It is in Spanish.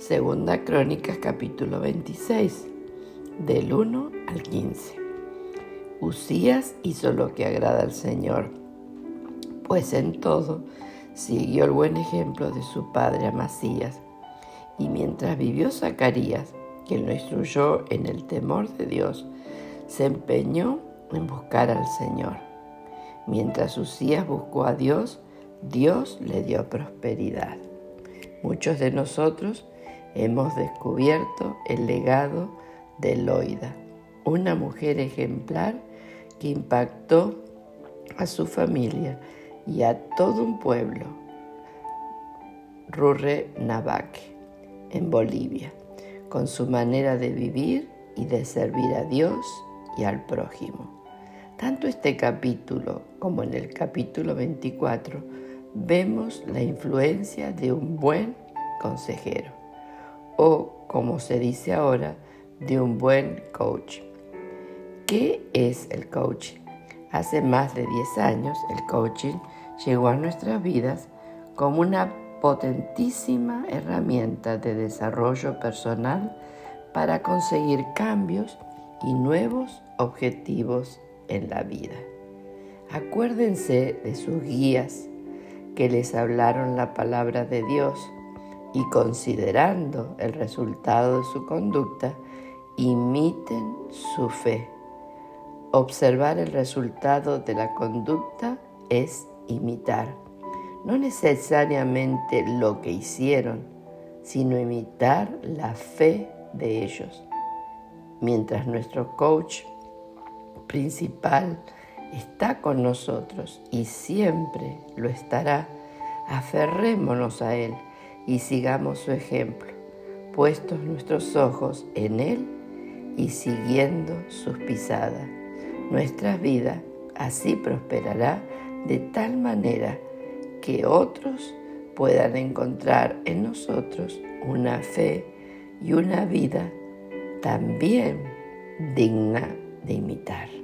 Segunda Crónicas capítulo 26, del 1 al 15. Uzías hizo lo que agrada al Señor, pues en todo siguió el buen ejemplo de su padre Amasías. Y mientras vivió Zacarías, quien lo instruyó en el temor de Dios, se empeñó en buscar al Señor. Mientras Uzías buscó a Dios, Dios le dio prosperidad. Muchos de nosotros hemos descubierto el legado de Loida, una mujer ejemplar que impactó a su familia y a todo un pueblo, Rurrenabaque, en Bolivia, con su manera de vivir y de servir a Dios y al prójimo. Tanto este capítulo como en el capítulo 24 vemos la influencia de un buen consejero, o como se dice ahora, de un buen coach. ¿Qué es el coaching? Hace más de 10 años el coaching llegó a nuestras vidas como una potentísima herramienta de desarrollo personal para conseguir cambios y nuevos objetivos en la vida. Acuérdense de sus guías que les hablaron la palabra de Dios y, considerando el resultado de su conducta, imiten su fe. Observar el resultado de la conducta es imitar. No necesariamente lo que hicieron, sino imitar la fe de ellos. Mientras nuestro coach principal está con nosotros y siempre lo estará, aferrémonos a él y sigamos su ejemplo, puestos nuestros ojos en él y siguiendo sus pisadas. Nuestra vida así prosperará de tal manera que otros puedan encontrar en nosotros una fe y una vida también digna de imitar.